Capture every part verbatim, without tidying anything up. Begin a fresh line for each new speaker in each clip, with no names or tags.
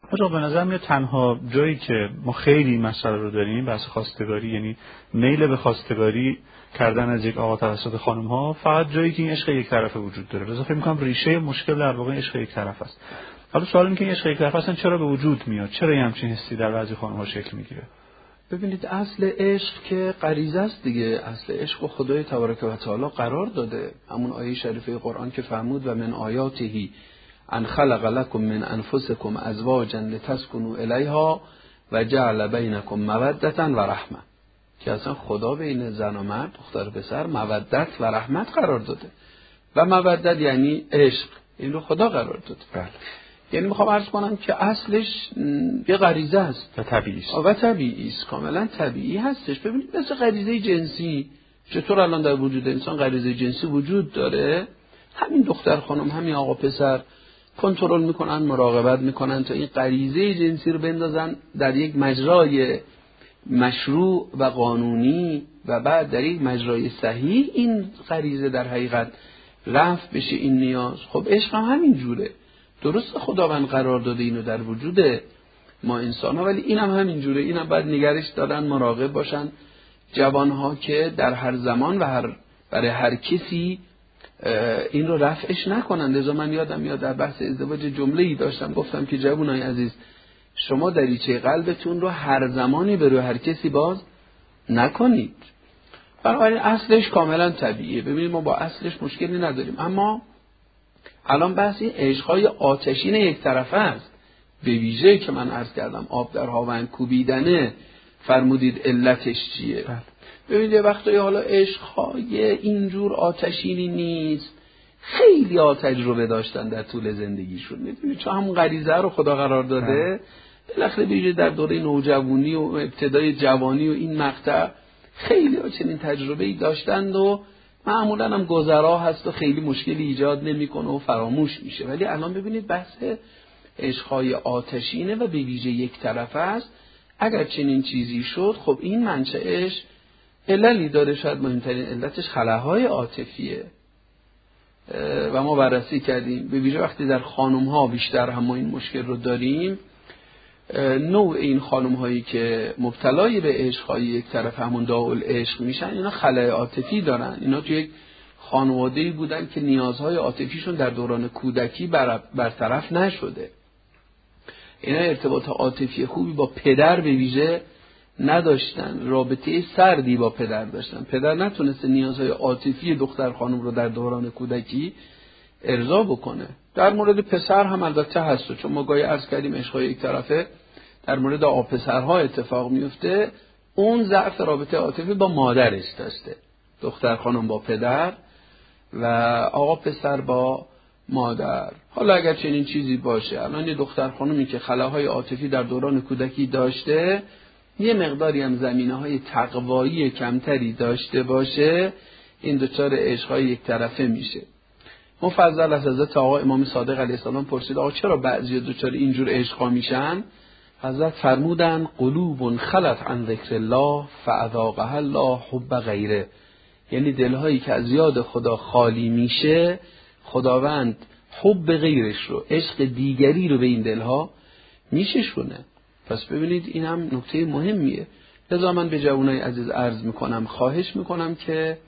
آقا به نظر میاد تنها جایی که ما خیلی مسئله رو داریم بحث خواستگاری، یعنی میل به خواستگاری کردن از یک آقا توسط خانم ها، فقط جایی که این عشق یک طرفه وجود داره. لذا فکر می‌کنم ریشه مشکل در واقع عشق یک طرفه است. حالا سوال اینه که این عشق یک طرفه اصلا چرا به وجود میاد؟ چرا این همچین حسی در بعضی خانم ها شکل میگیره؟
ببینید اصل عشق که غریزه است دیگه. اصل عشق و خدای تبارک و تعالی قرار داده. همون آیه شریفه قرآن که فرمود و من آیاته ان خلق لكم من انفسكم ازواجا لتسكنوا الیها و جعل بینکم مودة و رحمه، که اصلا خدا بین زن و مرد، دختر و پسر، مودت و رحمت قرار داده. و مودت یعنی عشق، این رو خدا قرار داده.
بله.
یعنی میخوام عرض کنم که اصلش یه غریزه است
و طبیعی است.
و طبیعی است، کاملا طبیعی هستش. ببینید مثل غریزه جنسی، چطور الان در وجود انسان غریزه جنسی وجود داره، همین دختر خانم، همین آقا پسر کنترل میکنن، مراقبت میکنن تا این غریزه جنسی رو بندازن در یک مجرای مشروع و قانونی و بعد در یک مجرای صحیح این غریزه در حقیقت رفع بشه این نیاز. خب عشق هم همین جوره. درست خداوند قرار داده اینو در وجود ما انسان ها، ولی این هم همین جوره. این هم باید نگرش دارن، مراقب باشن جوان ها که در هر زمان و هر برای هر کسی این رو رفعش نکنن. لذا من یادم میاد در بحث ازدواج جمله‌ای داشتم، گفتم که جوانای عزیز، شما دریچه قلبتون رو هر زمانی به روی هر کسی باز نکنید. بنابراین اصلش کاملا طبیعیه. ببینید ما با اصلش مشکلی نداریم، اما الان بحث این عشق‌های آتشین یک طرفه است. به ویژه که من عرض کردم آب در هاون کوبیدنه، فرمودید علتش چیه؟ ببینید یه وقتایی حالا عشق‌های اینجور آتشینی نیست، خیلی ها تجربه داشتن در طول زندگیشون. میدونید چون همون غریزه رو خدا قرار داده، بالاخره بیجه در دوره نوجوانی و ابتدای جوانی و این مقطع خیلی ها چنین تجربه‌ای داشتند و معمولا هم گذرا هست و خیلی مشکلی ایجاد نمیکنه و فراموش میشه. ولی الان ببینید بحث عشق‌های آتشینه و به ویژه یک طرفه است. اگر چنین چیزی شد، خب این منشأش عللی داره. شاید مهمترین علتش خلاهای عاطفیه و ما بررسی کردیم. به ویژه وقتی در خانم‌ها بیشتر هم ما این مشکل رو داریم، نوع این خانم هایی که مبتلای به عشق‌های یک طرف همون داعل عشق میشن، اینا خلای عاطفی دارن. اینا توی یک خانواده‌ای بودن که نیازهای عاطفیشون در دوران کودکی بر برطرف نشده. اینا ارتباط عاطفی خوبی با پدر به ویژه نداشتن، رابطه سردی با پدر داشتن. پدر نتونسته نیازهای عاطفی دختر خانم رو در دوران کودکی ارضا بکنه. در مورد پسر هم البته هست، چون ما گاهی عرض کردیم عشق‌های یک طرفه در مورد آقا پسرها اتفاق میفته. اون ضعف رابطه عاطفی با مادرش داشته، دختر خانم با پدر و آقا پسر با مادر. حالا اگر چنین چیزی باشه، الان یه دختر خانمی که خلاهای عاطفی در دوران کودکی داشته، یه مقداری هم زمینه‌های تقوایی کمتری داشته باشه، این دچار عشق‌های یک طرفه میشه. مفضل از حضرت آقا امام صادق علیه السلام پرسید آقا چرا بعضی دچار اینجور عشقا میشن؟ حضرت فرمودن قلوب خلت عن ذکر الله فاذاقها الله حب غیره. یعنی دلهایی که از یاد خدا خالی میشه، خداوند حب غیرش رو، عشق دیگری رو به این دلها میششونه. پس ببینید این هم نکته مهمیه. لذا من به جوانای عزیز عرض میکنم، خواهش میکنم که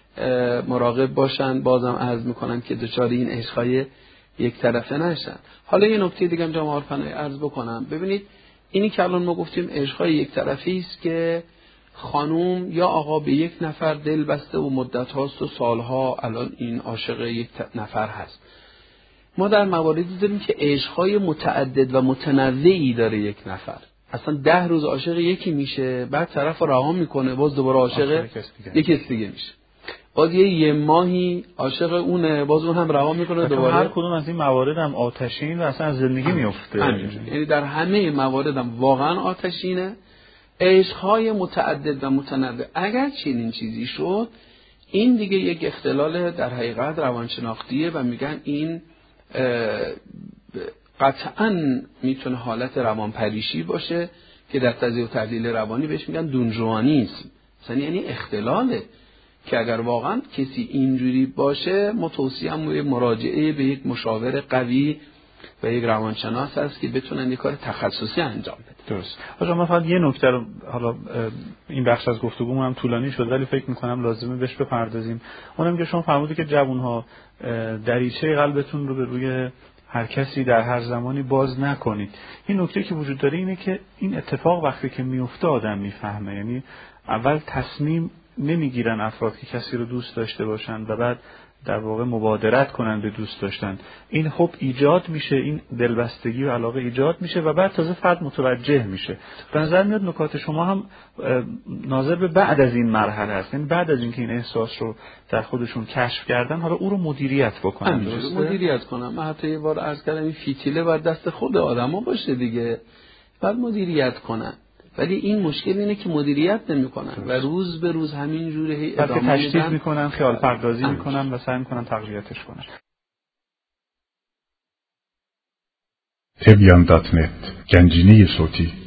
مراقب باشن. بازم عرض میکنم که دچار این عشقای یک طرفه نشن. حالا یه نکته دیگه هم جناب عرفنای عرض بکنم. ببینید اینی که الان ما گفتیم عشقای یک طرفی است که خانوم یا آقا به یک نفر دل بسته و مدت هاست و سالها الان این عاشق یک نفر هست. ما در مواردی داریم که عشقای متعدد و متنوعی داره یک نفر. اصلا ده روز عاشق یکی میشه، بعد طرف رو رها میکنه، باز دوباره عاشق یکی دیگه میشه، باز یه یه ماهی عاشق اونه، باز اون هم رها میکنه دوباره.
هر کدوم از این موارد هم آتشین و اصلا از زندگی میفته.
یعنی در همه موارد هم واقعا آتشینه. عشق‌های متعدد و متنوع. اگر چنین چیزی شد، این دیگه یک اختلال در حقیقت روانشناختیه و میگن این قطعاً میتونه حالت روانپریشی باشه که در تزیه و تحلیل روانی بهش میگن دونجوانیسم. مثلا یعنی اختلاله که اگر واقعا کسی اینجوری باشه، ما توصیه‌ام مراجعه به یک مشاور قوی و یک روانشناس هست که بتونن یک کار تخصصی انجام بده.
درست. آقا من فقط یه نکته رو، حالا این بخش از گفتگومون هم طولانی شد ولی فکر می‌کنم لازمه بهش بپردازیم. اونم که شما فرمودید که جوان‌ها دریچه قلبتون رو به روی هر کسی در هر زمانی باز نکنید. این نکته که وجود داره اینه که این اتفاق وقتی که میفته آدم میفهمه. یعنی اول تصمیم نمیگیرن افراد که کسی رو دوست داشته باشن و بعد در واقع مبادرت کنن به دوست داشتن. این حب ایجاد میشه، این دلبستگی و علاقه ایجاد میشه و بعد تازه فرد متوجه میشه. به نظر میاد نکات شما هم ناظر به بعد از این مرحله است، یعنی بعد از اینکه این احساس رو در خودشون کشف کردن حالا او رو مدیریت بکنن.
مدیریت کنن. من حتی یه بار عرض کردم این فیتیله بر دست خود آدما باشه دیگه، بعد مدیریت کنن. ولی این مشکل اینه که مدیریت نمی‌کنن و روز به روز همین جوره هی ادامه
میدن، تشدید میکنن، خیال پردازی میکنن و سعی میکنن تقویتش کنن.
تبیان دات نت گنجینه صوتی